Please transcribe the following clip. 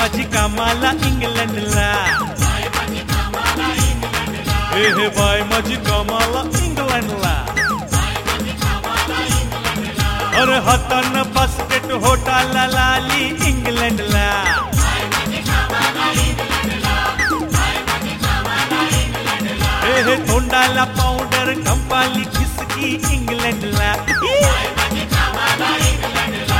माझी कामाला इंग्लंडला, हे बाय माझी कामाला इंग्लंडला. अरे हातानं बास्केट होटाला लाली इंग्लंडला. हे तोंडाला पावडर कंपाली खिसकी इंग्लंडला.